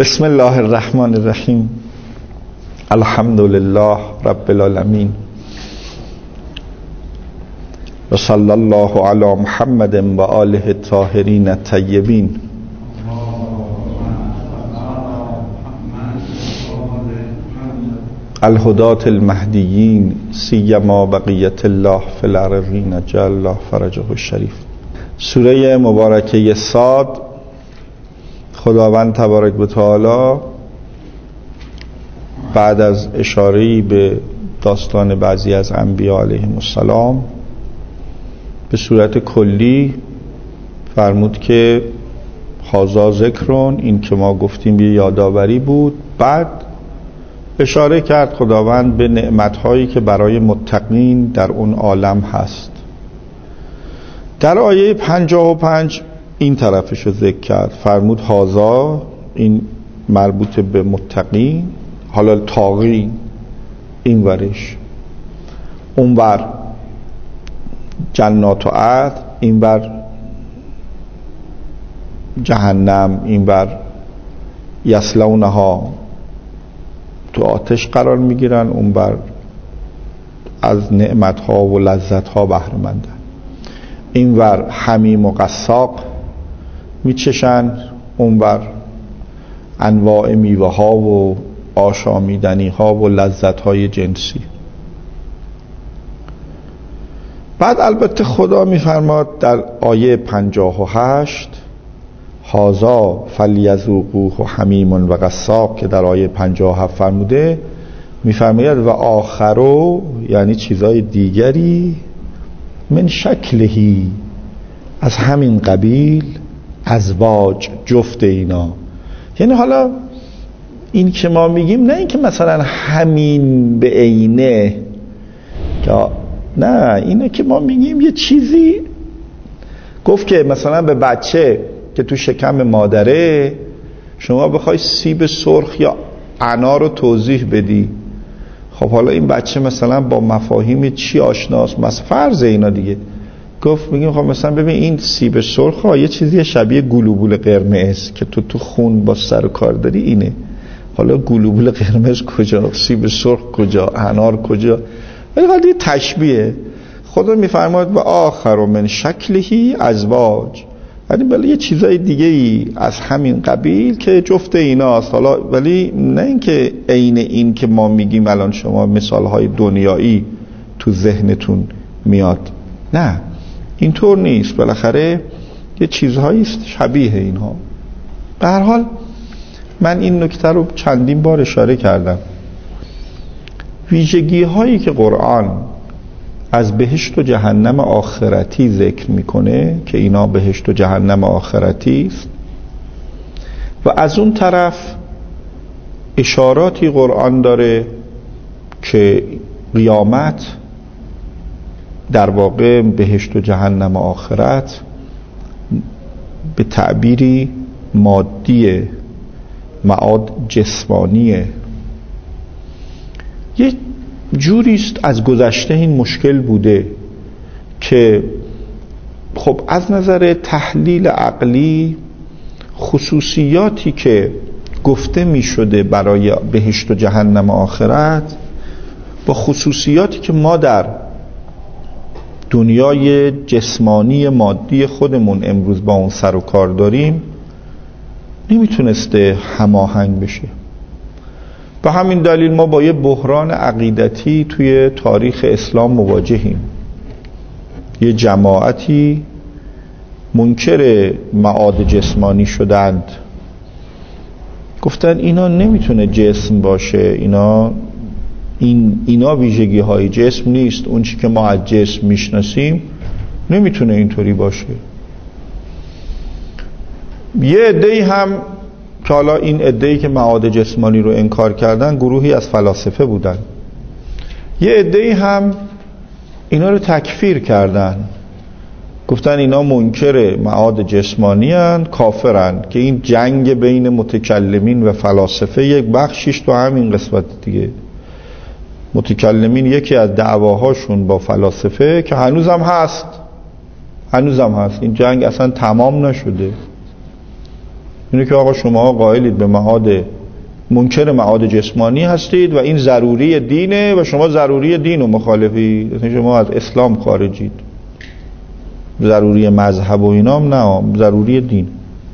بسم الله الرحمن الرحیم. الحمد لله رب العالمین و صلی الله علی محمد و آله الطاهرین الطیبین. الهداة المهدیین سیما بقیت الله فی الارضین جل الله فرجه الشریف. سوره مبارکه صاد. خداوند تبارک و تعالی بعد از اشاره‌ای به داستان بعضی از انبیا علیهم السلام به صورت کلی فرمود که هذا ذکرون، این که ما گفتیم یه یادآوری بود. بعد اشاره کرد خداوند به نعمت‌هایی که برای متقین در اون عالم هست. در آیه 55 این طرفش رو ذکر کرد، فرمود هذا، این مربوط به متقین، حالا تاقی این ورش، اون ور جنات و عدن، این ور جهنم، این ور یصلونها، تو آتش قرار میگیرن، اون ور از نعمتها و لذتها بهره مندن، این ور حمیم و غساق میچشن، اون ور انواع میوه ها و آشامیدنی ها و لذت های جنسی. بعد البته خدا میفرماد در آیه 58 هذا فلیذوقوه حمیم و غساق که در آیه 57 فرموده، میفرماید و آخرو، یعنی چیزای دیگری، من شکلهی، از همین قبیل، ازواج، جفت اینا. یعنی حالا این که ما میگیم نه این که مثلا همین به عینه، نه، اینه که ما میگیم یه چیزی گفت که مثلا به بچه که تو شکم مادره شما بخوای سیب سرخ یا انار رو توضیح بدی، خب حالا این بچه مثلا با مفاهیم چی آشناست؟ مثلا فرض اینا دیگه، گفت میگیم خب مثلا ببین این سیب سرخ ها یه چیزی شبیه گلوبول قرمز که تو خون با سر و کار داری اینه. حالا گلوبول قرمز کجا، سیب سرخ کجا، انار کجا؟ ولی حالا یه تشبیه. خدا میفرماید و آخر من شکلهی ازواج، یعنی بله یه چیزای دیگه ای از همین قبیل که جفت ایناست. حالا ولی نه اینکه عین این که ما میگیم الان شما مثالهای دنیایی تو ذهنتون میاد، نه اینطور نیست، بالاخره یه چیزهایی است شبیه اینها. به هر حال من این نکته رو چندین بار اشاره کردم. ویژگی هایی که قرآن از بهشت و جهنم آخرتی ذکر میکنه که اینا بهشت و جهنم آخرتی است، و از اون طرف اشاراتی قرآن داره که قیامت در واقع بهشت و جهنم آخرت به تعبیری مادیه، معاد جسمانیه. یه جوریست از گذشته این مشکل بوده که خب از نظر تحلیل عقلی خصوصیاتی که گفته می شده برای بهشت و جهنم آخرت با خصوصیاتی که ما در دنیای جسمانی مادی خودمون امروز با اون سر و کار داریم نمیتونسته هماهنگ بشه. به همین دلیل ما با یه بحران عقیدتی توی تاریخ اسلام مواجهیم. یه جماعتی منکر معاد جسمانی شدند، گفتن اینا نمیتونه جسم باشه، اینا ویژگی های جسم نیست، اون چی که ما از جسم میشناسیم نمیتونه اینطوری باشه. یه عده‌ای هم که حالا این عده‌ای که معاد جسمانی رو انکار کردن گروهی از فلاسفه بودن، یه عده‌ای هم اینا رو تکفیر کردن، گفتن اینا منکر معاد جسمانی هن، کافرن، که این جنگ بین متکلمین و فلاسفه یک بخشیش تو همین قسمت دیگه. متکلمین یکی از دعواهاشون با فلاسفه که هنوزم هست، این جنگ اصلا تمام نشده، اینه که آقا شما قائلید به معاد، منکر معاد جسمانی هستید و این ضروری دینه و شما ضروری دین و مخالفی، شما از اسلام خارجید. ضروری مذهب و اینام نه، ضروری دین.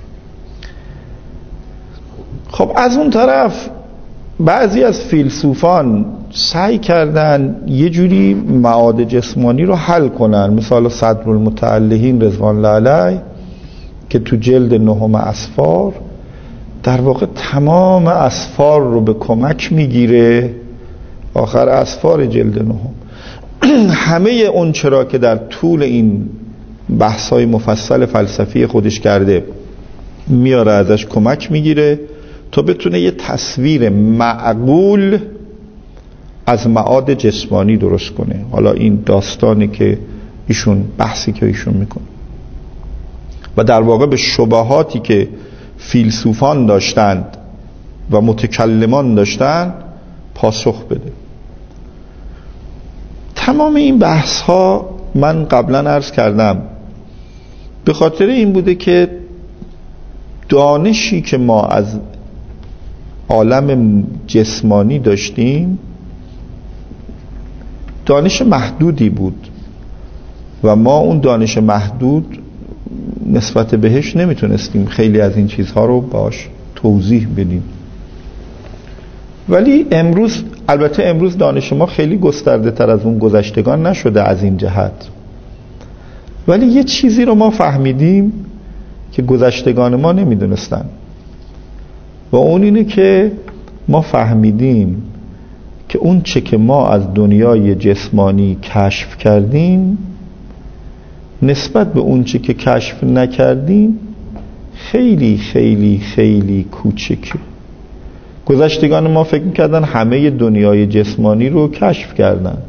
خب از اون طرف بعضی از فیلسوفان سعی کردن یه جوری معاد جسمانی رو حل کنن، مثال صدرالمتعلهین رضوان الله علیه که تو جلد 9 اسفار در واقع تمام اسفار رو به کمک میگیره، آخر اسفار جلد 9 همه اون چرا که در طول این بحث‌های مفصل فلسفی خودش کرده میاره ازش کمک میگیره تا بتونه یه تصویر معقول از معاد جسمانی درست کنه. حالا این داستانی که ایشون، بحثی که ایشون میکنه و در واقع به شبهاتی که فیلسوفان داشتند و متکلمان داشتند پاسخ بده. تمام این بحث ها من قبلا عرض کردم به خاطر این بوده که دانشی که ما از عالم جسمانی داشتیم دانش محدودی بود و ما اون دانش محدود نسبت بهش نمیتونستیم خیلی از این چیزها رو باش توضیح بدیم. ولی امروز، البته امروز دانش ما خیلی گسترده تر از اون گذشتگان نشده از این جهت، ولی یه چیزی رو ما فهمیدیم که گذشتگان ما نمیدونستن و اون اینه که ما فهمیدیم که اون چه که ما از دنیای جسمانی کشف کردیم نسبت به اون چه که کشف نکردیم خیلی خیلی خیلی کوچکه. گذشتگان ما فکر میکردن همه دنیای جسمانی رو کشف کردن،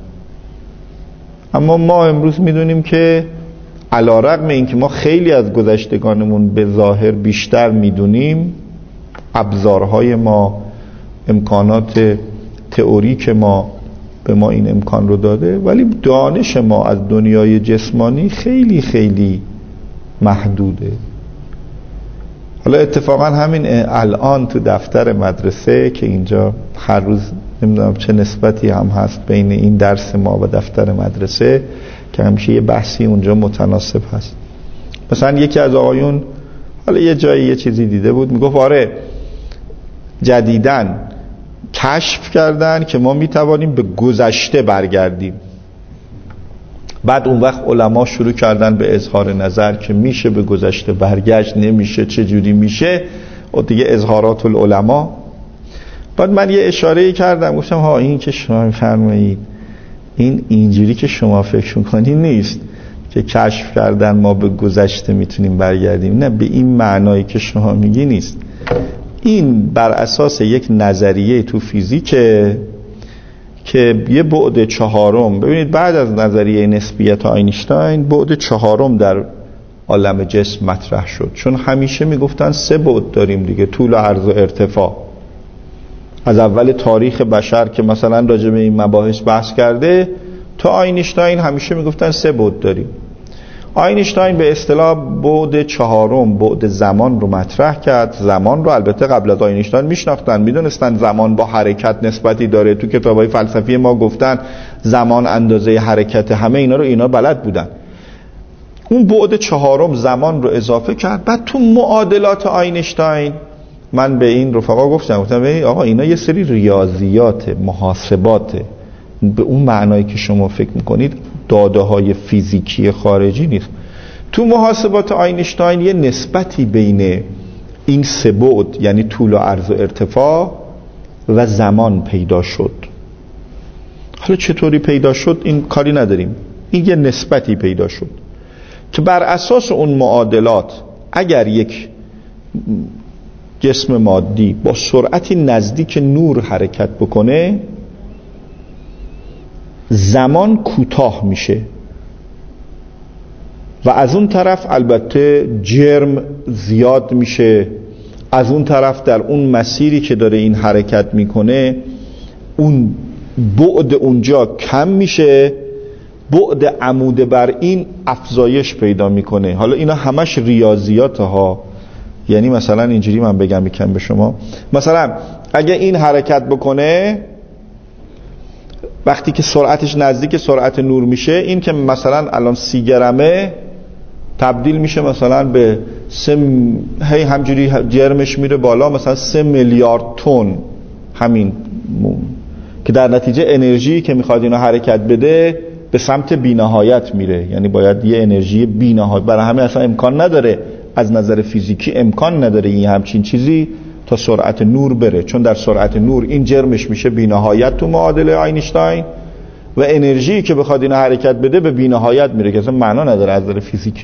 اما ما امروز میدونیم که علی رغم اینکه ما خیلی از گذشتگانمون به ظاهر بیشتر میدونیم، ابزارهای ما، امکانات تئوریک ما به ما این امکان رو داده، ولی دانش ما از دنیای جسمانی خیلی خیلی محدوده. حالا اتفاقا همین الان تو دفتر مدرسه که اینجا هر روز نمیدونم چه نسبتی هم هست بین این درس ما و دفتر مدرسه که همیشه یه بحثی اونجا متناسب هست. مثلا یکی از آقایون حالا یه جایی یه چیزی دیده بود میگفت آره جدیدن کشف کردن که ما میتوانیم به گذشته برگردیم. بعد اون وقت علما شروع کردن به اظهار نظر که میشه به گذشته برگشت، نمیشه، چه جوری میشه، و دیگه اظهارات العلماء. بعد من یه اشاره‌ای کردم گفتم ها این که شما میفرمایید این اینجوری که شما فکر میکنید نیست که کشف کردن ما به گذشته میتونیم برگردیم، نه به این معنایی که شما میگی نیست. این بر اساس یک نظریه تو فیزیکه که یه بعد چهارم، ببینید بعد از نظریه نسبیت آینشتاین بعد چهارم در عالم جسم مطرح شد، چون همیشه میگفتن 3 بعد داریم دیگه، طول و عرض و ارتفاع. از اول تاریخ بشر که مثلا راجع به این مباحث بحث کرده تا آینشتاین همیشه میگفتن 3 بعد داریم. آینشتاین به اصطلاح بعد چهارم، بعد زمان رو مطرح کرد. زمان رو البته قبل از آینشتاین میشناختن، میدونستن زمان با حرکت نسبتی داره، تو کتابای فلسفی ما گفتن زمان اندازه حرکت، همه اینا رو اینا بلد بودن. اون بعد چهارم زمان رو اضافه کرد. بعد تو معادلات آینشتاین من به این رفقا گفتم آقا اینا یه سری ریاضیات، محاسباته، به اون معنایی که شما فکر میکنید داده های فیزیکی خارجی نیست. تو محاسبات آینشتاین یه نسبتی بین این 3 بعد یعنی طول و عرض و ارتفاع و زمان پیدا شد. حالا چطوری پیدا شد این کاری نداریم، این یه نسبتی پیدا شد که بر اساس اون معادلات اگر یک جسم مادی با سرعتی نزدیک نور حرکت بکنه زمان کوتاه میشه و از اون طرف البته جرم زیاد میشه، از اون طرف در اون مسیری که داره این حرکت میکنه اون بعد اونجا کم میشه، بعد عمود بر این افزایش پیدا میکنه. حالا اینا همش ریاضیات ها، یعنی مثلا اینجوری من بگم یکم به شما، مثلا اگه این حرکت بکنه وقتی که سرعتش نزدیک سرعت نور میشه، این که مثلا الان 30 گرمه تبدیل میشه مثلا به هی همجوری جرمش میره بالا، مثلا 3 میلیارد تن، همین که در نتیجه انرژی که میخواد اینو حرکت بده به سمت بی‌نهایت میره. یعنی باید یه انرژی بی‌نهایت، برای همه اصلا امکان نداره، از نظر فیزیکی امکان نداره این همچین چیزی تا سرعت نور بره، چون در سرعت نور این جرمش میشه بی‌نهایت تو معادله آینشتاین و انرژی که بخواد اینو حرکت بده به بی‌نهایت میره که اصلا معنا نداره از نظر فیزیک.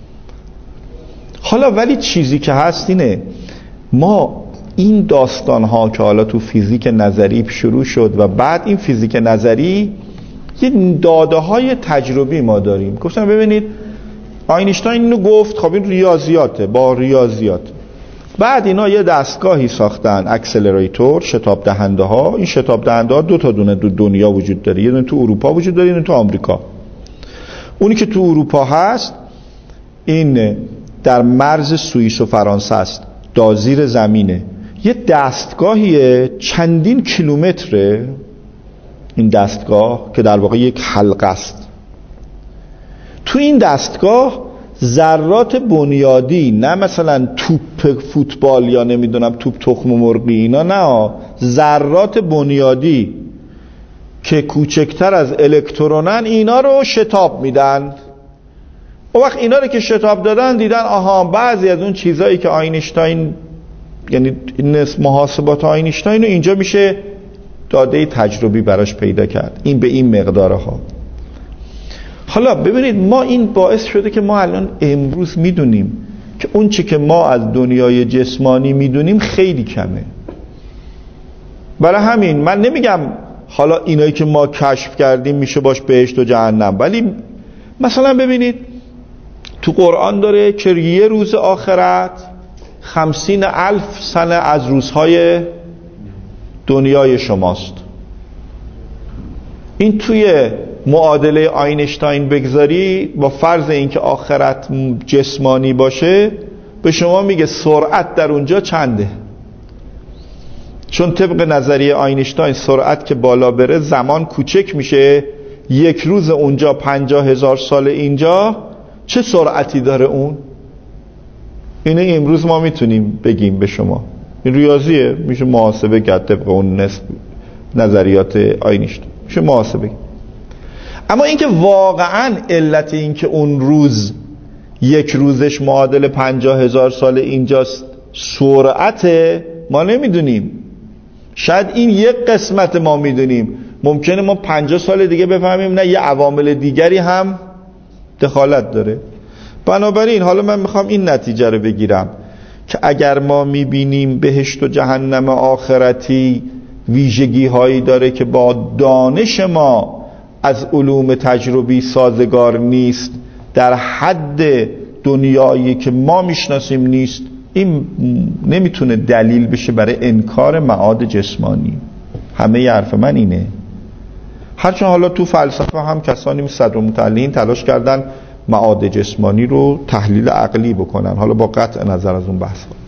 حالا ولی چیزی که هست اینه، ما این داستان ها که حالا تو فیزیک نظری شروع شد و بعد این فیزیک نظری یه داده های تجربی ما داریم. گفتم ببینید آینشتاین اینو گفت، خب این ریاضیاته، با ریاضیات. بعد اینا یه دستگاهی ساختن، اکسلراتور، شتاب دهنده ها. این شتاب دهنده ها 2 تا دونه دنیا وجود داره، یه دونه تو اروپا وجود داره، یه دونه تو آمریکا. اونی که تو اروپا هست این در مرز سوئیس و فرانسه است، دازیر زمینه. یه دستگاهیه چندین کیلومتره این دستگاه که در واقع یک حلقه است. تو این دستگاه ذرات بنیادی، نه مثلا توپ فوتبال یا نمیدونم توپ تخم مرغی، اینا نه، ذرات بنیادی که کوچکتر از الکترونن، اینا رو شتاب میدن. اون وقت اینا رو که شتاب دادن دیدن آها بعضی از اون چیزایی که آینشتاین، یعنی محاسبات آینشتاین رو اینجا میشه داده تجربی براش پیدا کرد، این به این مقدارها. حالا ببینید ما این باعث شده که ما الان امروز میدونیم که اون چی که ما از دنیای جسمانی میدونیم خیلی کمه. برای همین من نمیگم حالا اینایی که ما کشف کردیم میشه باش بهشت و جهنم، ولی مثلا ببینید تو قرآن داره که یه روز آخرت 50,000 سنه از روزهای دنیای شماست. این توی معادله آینشتاین بگذاری با فرض اینکه آخرت جسمانی باشه، به شما میگه سرعت در اونجا چنده. چون طبق نظریه آینشتاین سرعت که بالا بره زمان کوچک میشه، یک روز اونجا 50,000 سال اینجا، چه سرعتی داره اون؟ اینه امروز ما میتونیم بگیم به شما، این ریاضیه، میشه محاسبه کرد طبق اون نظریات آینشتاین، میشه محاسبه. اما اینکه واقعا علت این که اون روز یک روزش معادل 50,000 سال اینجاست سرعت، ما نمیدونیم. شاید این یک قسمت ما میدونیم، ممکنه ما 50 سال دیگه بفهمیم نه یه عوامل دیگری هم دخالت داره. بنابراین حالا من میخوام این نتیجه رو بگیرم که اگر ما میبینیم بهشت و جهنم آخرتی ویژگی هایی داره که با دانش ما از علوم تجربی سازگار نیست، در حد دنیایی که ما میشناسیم نیست، این نمیتونه دلیل بشه برای انکار معاد جسمانی. همه حرف من اینه. هرچند حالا تو فلسفه هم کسانی مثل صدرالمتعلین تلاش کردن معاد جسمانی رو تحلیل عقلی بکنن، حالا با قطع نظر از اون بحث.